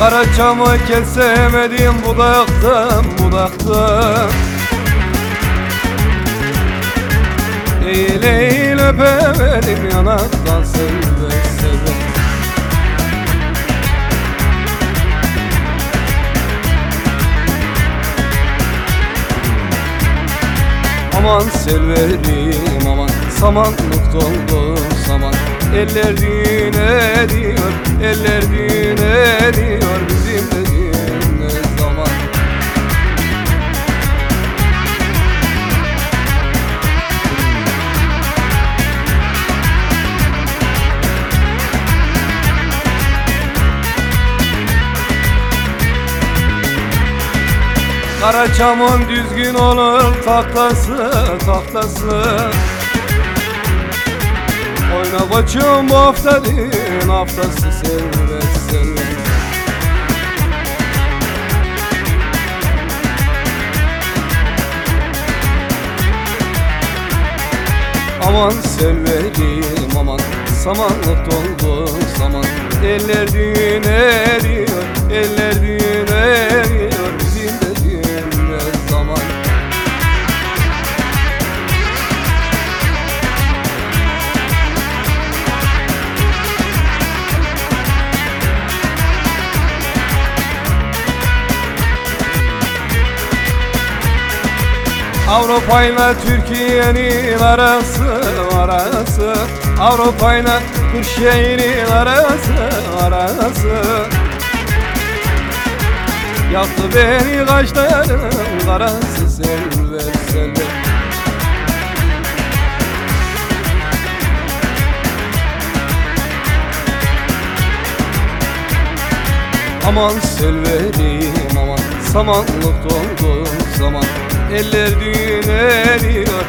Karaçamı kesemedim budaktan budaktan. Eğil eğil öpemedim yanaktan seve seve. Aman selverim aman, samanlık doldu saman. Eller düğün ediyor, eller düğün ediyor, bizim de düğün ne zaman? Karaçamın düzgün olur taklası taklası. Oyna koçum bu hafta düğün haftası servet servet. Aman selverim aman, samanlık doldu saman. Eller düğün ediyor, eller düğün ediyor, bizim de düğün ne zaman? Avrupa ile Türkiye'nin arası, Avrupa ile Kırşehir'in arası. Yaktı beni kaşların karası selvet selvet. Aman selverim aman, samanlık doldu zaman. Eller düğün ediyor,